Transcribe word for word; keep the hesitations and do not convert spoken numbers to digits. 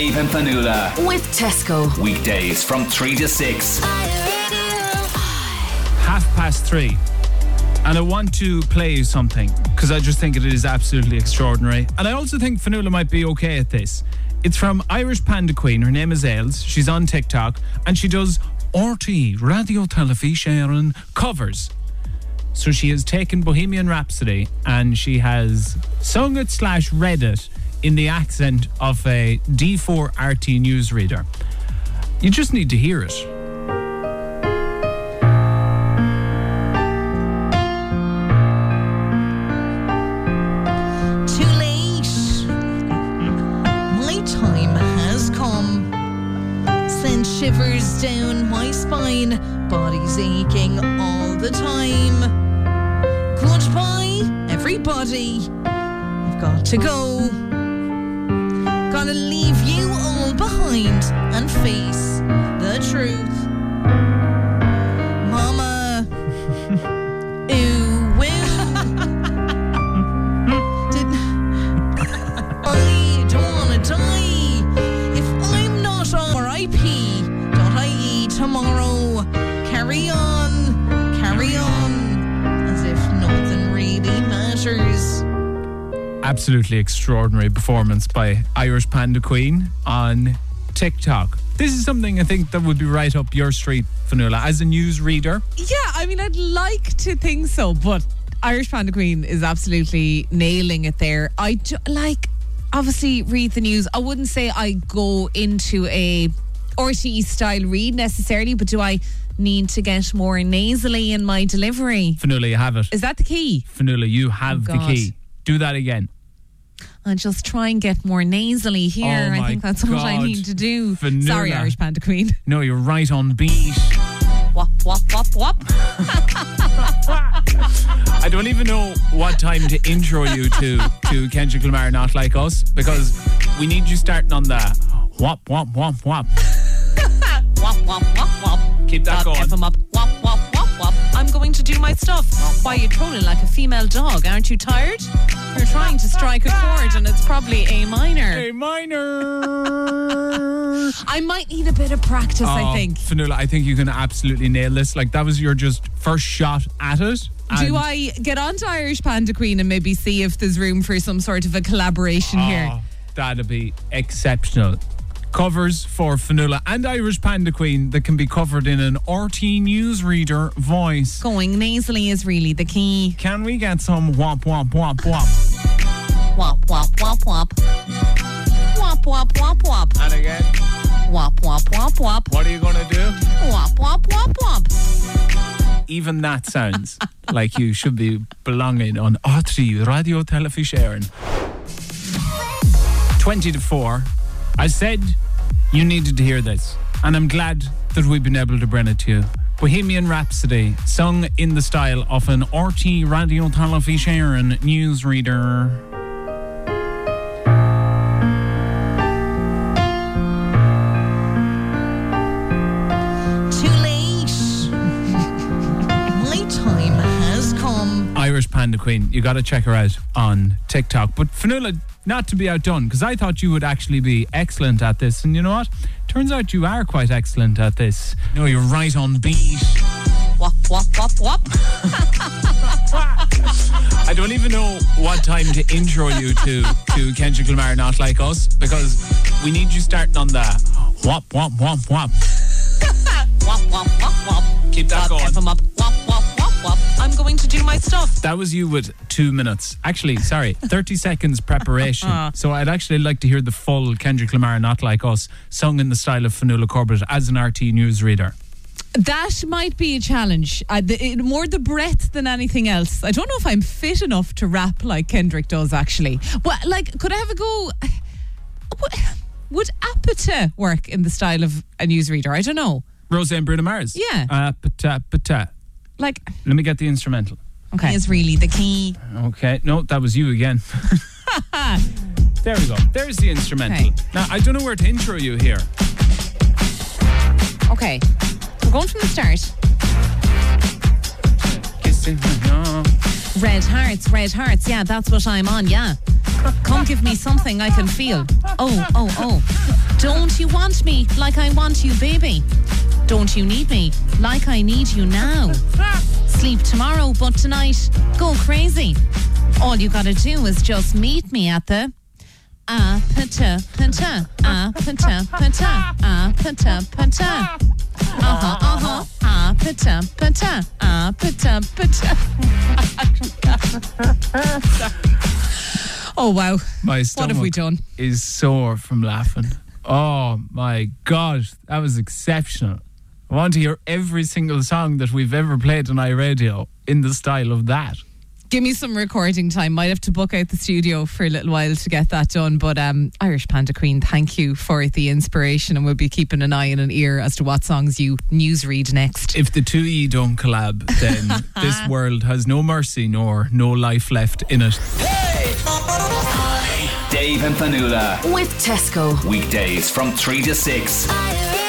Dave and Fanula. With Tesco. Weekdays from three to six. Half past three. And I want to play you something because I just think it is absolutely extraordinary. And I also think Fanula might be okay at this. It's from Irish Panda Queen. Her name is Ailes. She's on TikTok and she does R T, Radio Telefíséireann covers. So she has taken Bohemian Rhapsody and she has sung it slash read it in the accent of a D four R T newsreader. You just need to hear it. Too late. My time has come. Send shivers down my spine. Body's aching all the time. Goodbye, everybody. I've got to go. Gotta leave you all behind and face the truth. Mama. Ooh, woo. Did I don't wanna die. If I'm not R I P, don't I E tomorrow? Carry on, carry on, as if nothing really matters. Absolutely extraordinary performance by Irish Panda Queen on TikTok. This is something I think that would be right up your street, Fanula, as a news reader. Yeah, I mean, I'd like to think so, but Irish Panda Queen is absolutely nailing it there. I do, like, obviously read the news. I wouldn't say I go into a R T E style read necessarily, but do I need to get more nasally in my delivery? Fanula, you have it. Is that the key? Fanula, you have Oh, the God. key. Do that again. And just try and get more nasally here. Oh I my think that's what I God. need to do. Fanula. Sorry, Irish Panda Queen. No, you're right on beat. Wop, wop, wop, wop. I don't even know what time to intro you to to Kendrick Lamar Not Like Us, because we need you starting on the whop, whop, whop, whop. Wop, wop, wop, wop. Keep that God, going. F 'em up. Wop, wop, wop, wop. I'm going to do my stuff. Why are you trolling like a female dog? Aren't you tired? You're trying to strike a chord and it's probably A minor. A minor. I might need a bit of practice, Oh, I think. Fanula, I think you can absolutely nail this. Like, that was your just first shot at it. Do I get on to Irish Panda Queen and maybe see if there's room for some sort of a collaboration here? Oh, that'd be exceptional. Covers for Fanula and Irish Panda Queen that can be covered in an R T newsreader voice. Going nasally is really the key. Can we get some whop, whop, whop, whop? Wop, wop, wop, wop. Wop, wop, wop, wop. And again. Wop, wop, wop, wop. What are you going to do? Wop, wop, wop, wop. Even that sounds like you should be belonging on R T, Radio Telefíséireann. twenty to four. I said you needed to hear this, and I'm glad that we've been able to bring it to you. Bohemian Rhapsody, sung in the style of an R T Radio Telefíséireann newsreader. Too late. My time has come. Irish Panda Queen, you got to check her out on TikTok. But Fanula, not to be outdone, because I thought you would actually be excellent at this, and you know what? Turns out you are quite excellent at this. No, you're right on beat. Wop, wop, wop, wop. I don't even know what time to intro you to to Kendrick Lamar Not Like Us, because we need you starting on the whop, whop, whop, whop. Wop, wop, wop, wop. Keep that God, going. F 'em up. Wop, wop, wop, wop. I'm going to do my stuff. That was you with two minutes. Actually, sorry, thirty seconds preparation. So I'd actually like to hear the full Kendrick Lamar Not Like Us, sung in the style of Fanula Corbett as an R T newsreader. That might be a challenge. Uh, the, it, more the breadth than anything else. I don't know if I'm fit enough to rap like Kendrick does, actually. Well, like, could I have a go? Would Apata work in the style of a newsreader? I don't know. Roseanne Bruno Mars. Yeah. Uh, pata, pata. Like, Let me get the instrumental. okay. Is really the key. Okay. No, that was you again. There we go. There's the instrumental. Okay. Now, I don't know where to intro you here. Okay. We're going from the start. Kissing my arm. Red Hearts, Red Hearts. Yeah, that's what I'm on, yeah. Come give me something I can feel. Oh, oh, oh. Don't you want me like I want you, baby? Don't you need me like I need you now? Sleep tomorrow, but tonight, go crazy. All you gotta do is just meet me at the ah pata pata ah pata pata ah pata pata. Uh huh, uh huh. Ah pata pata ah pata pata. Oh wow! My What stomach have we done? is sore from laughing. Oh my God, that was exceptional. I want to hear every single song that we've ever played on iRadio in the style of that. Give me some recording time. Might have to book out the studio for a little while to get that done. But um, Irish Panda Queen, thank you for the inspiration, and we'll be keeping an eye and an ear as to what songs you newsread next. If the two of you don't collab, then this world has no mercy nor no life left in it. Dave and Fanula. With Tesco. Weekdays from three to six. Irish